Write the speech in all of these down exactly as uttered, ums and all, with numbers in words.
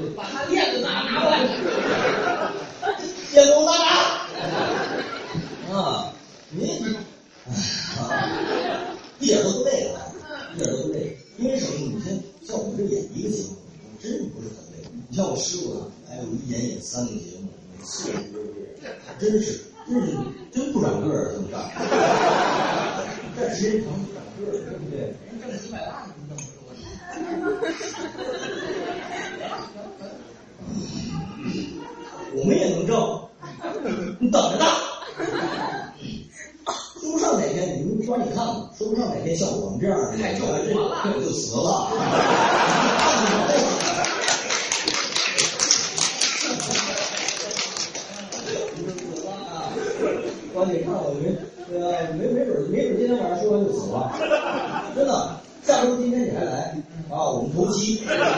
把他链子拿拿过来，链子拿拿。啊，您，一点都不累啊，一点都不累。因为什么？你像像我们这演一个节目，真是不是很累。你像我师傅啊，哎，我一演演三个节目，每次都是这样，真是真是真不长个儿，这么干。但时间长不长个儿，对不对？人挣几百万，你挣不多。我们也能挣，你等着呢。说不上哪天，你们说你看看，说不上哪天像我们这样的，太就这就死了。说你看我没，呃，没没准没准今天晚上说完就死了，真的。下周今天你还来啊？我们头七。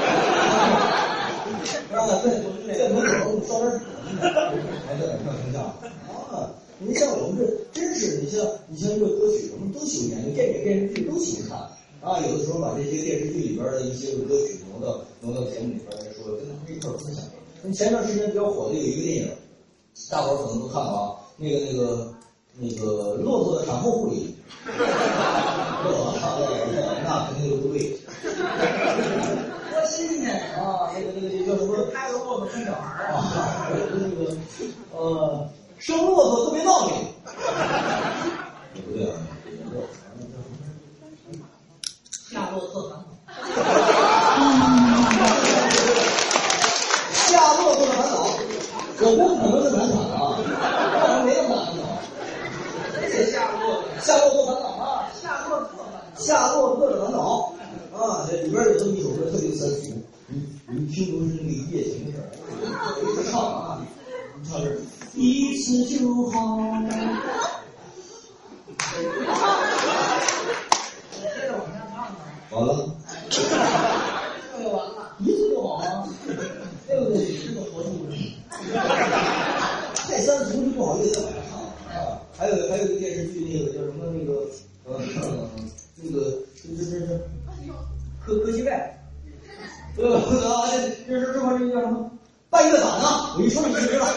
啊，对，在门口烧点纸，还在那看成像啊。您像我们这真是，你像你像这个歌曲，我们都喜欢研究，电影电视剧都喜欢看啊。有的时候把这些电视剧里边的一些歌曲挪到挪到节目里边来说，跟他们一块儿分享。那前段时间比较火的有一个电影，大伙儿可能都看了啊，那个那个那个骆驼的产后护理，我操，那肯定就不对。多新鲜啊！那个那个叫什么？拍个骆驼生小孩啊？那个呃。生骆驼特别闹腾，也不对啊，夏洛特烦恼，夏洛特的烦恼，我不可能是难产啊，我没那么大烦恼。这夏洛夏洛特烦恼啊，夏洛特夏洛特的烦恼啊，这里边有这么一首歌特别三俗，你你听都是那个一夜情的事儿，一直唱啊，你唱这。一次就好。接着往下唱啊。完了。这就完了。一次就好啊，对不对？这个合适不？太三俗就不好意思再往下唱啊。还有还有一个电视剧，那个叫什么？那个呃那个这这这这科科技外。呃啊这这是这块这个叫什么？半月板啊！我一说你就知道。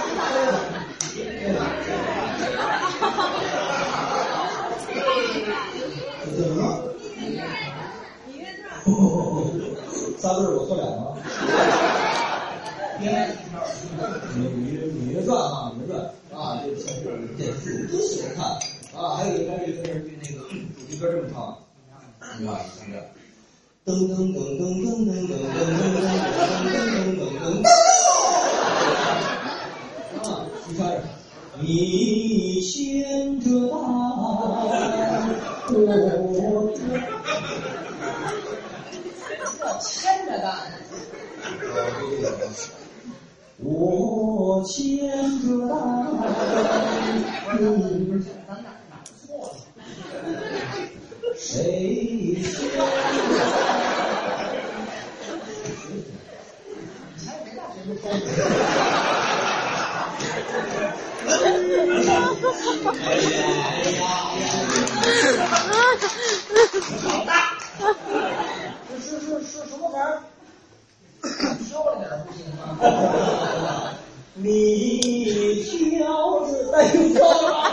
这叫什么？芈月传。仨字我错俩吗？芈月芈芈月传啊，芈月传啊，这个像这种电视剧我都喜欢看啊。还有一个还有一个电视剧，那个主题歌这么唱，你看像这样。噔噔噔噔噔噔噔噔噔噔噔噔噔噔。啊，你看，你牵着大我牵着大，我牵着大，你咱哪哪错了？谁牵着？你还没大学就疯了。哎呀哎呀好大！这是是是什么玩意儿？飘了点不行吗？你飘着带风啊！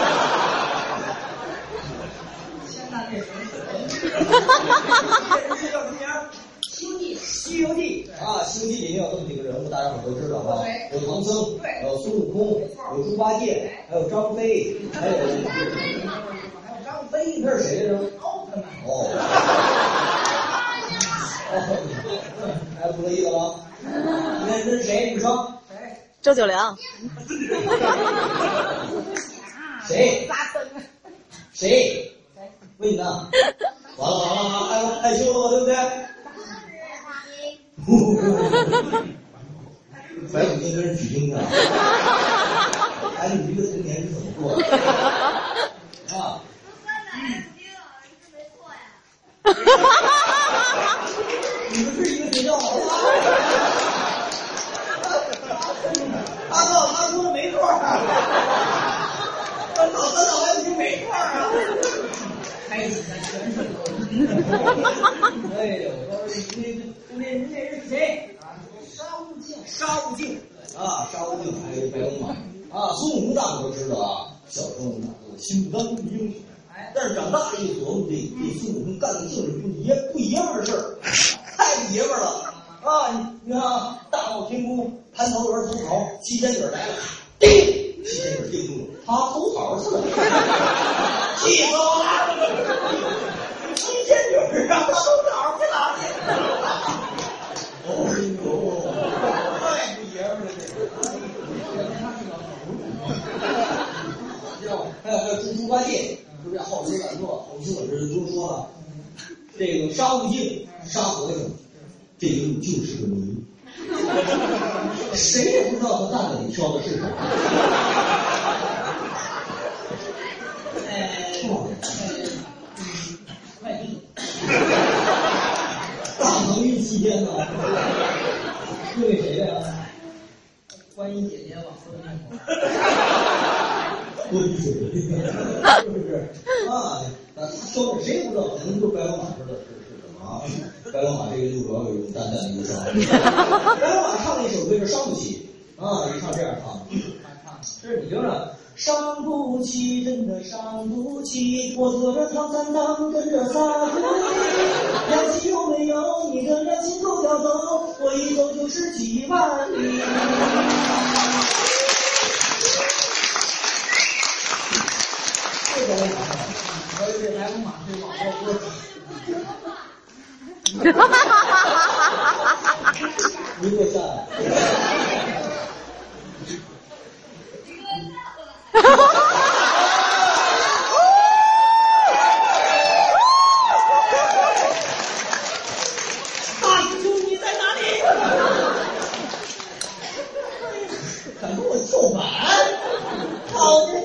现在这谁？这叫什么名？西游记，西游记啊，西游记里面有这么几个人物，大家伙都知道吧？有唐僧，有孙悟空，有猪八戒，还有张飞，还有还有张飞，那是谁来着？奥特曼。哦。哦，还不乐意了吗？那那是谁？女生？谁？ 周九良。 谁？谁？问你呢？完了完了啊！害害羞了吗？对不对？白骨精跟人取经去了，哎，你这个童年是怎么过的？啊？你们是一个学校好吗？他告诉他说没错啊，他老他老外已经没错啊，开始全是哎呦，我说那那那那人是谁？啊，沙悟净，沙悟净啊，沙悟净还有白龙马啊，孙悟空大伙都知道啊，小时候呢都心不甘不英雄，但是长大了一琢磨，这这孙悟空干的就是不爷不爷们儿的事儿，太不爷们儿了啊！你看啊，大闹天宫，蟠桃园偷桃，七仙女来了，叮，七仙女定住了，他偷桃去了，气死我了！七仙女啊，他偷桃去哪去？哦呦，太不爷们儿了这个。还有还有猪猪八戒，是不是好吃懒做？我听我这都说了，这个沙悟净、沙和尚，这个就是个谜，谁也不知道他担子里挑的是什么。呃，快递，大唐玉期间呢，因为谁呀？观音姐姐往喝进多滴水，是不是啊？那挑的谁也不知道，可能就白龙马知道是是什么啊？白龙马这个就主要有一种淡淡的忧伤。白龙马唱那首歌是伤不起啊，一唱这样唱，是你听着，伤不起，真的伤不起，我坐着唐三藏跟着仨鬼，良心有没有？你的良心够要走，我一走就是几万里。这个我以为白龙马是网络歌你给我下来。大师兄你在哪里？敢跟我跳板？好的。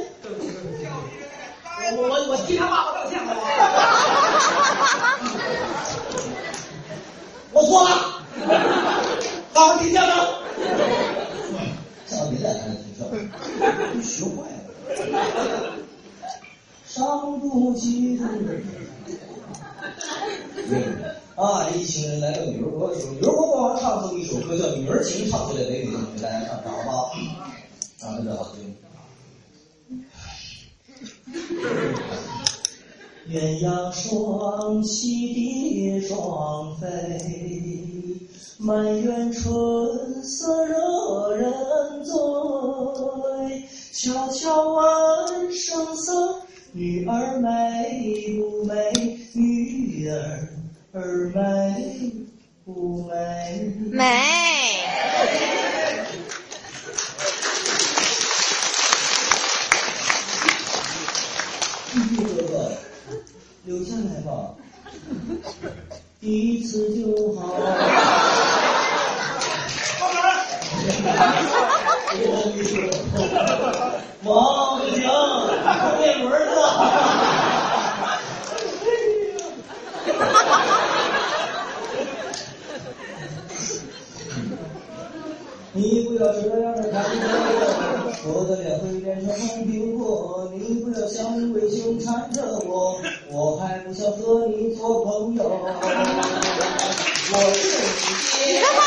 我我我替他爸爸道歉好不好？我错了，好好听讲讲。下回别再来听讲，你学坏了。伤不起的啊！这一群人来个女儿国歌曲，女儿国国王唱这么一首歌叫《女儿情》，唱起来美美的，给大家唱唱好不好？啊，真的好听。鸳鸯双栖蝶双飞，满园春色惹人醉。悄悄问声色，女儿美不美？女儿儿美不美？ 美。 玉帝哥哥，留下来吧，一次就好。王不行，变轮了。你不要这样的看着我，我的脸会变成红苹果。你不要像无尾熊缠着我，我还不想和你做朋友。我是你爹。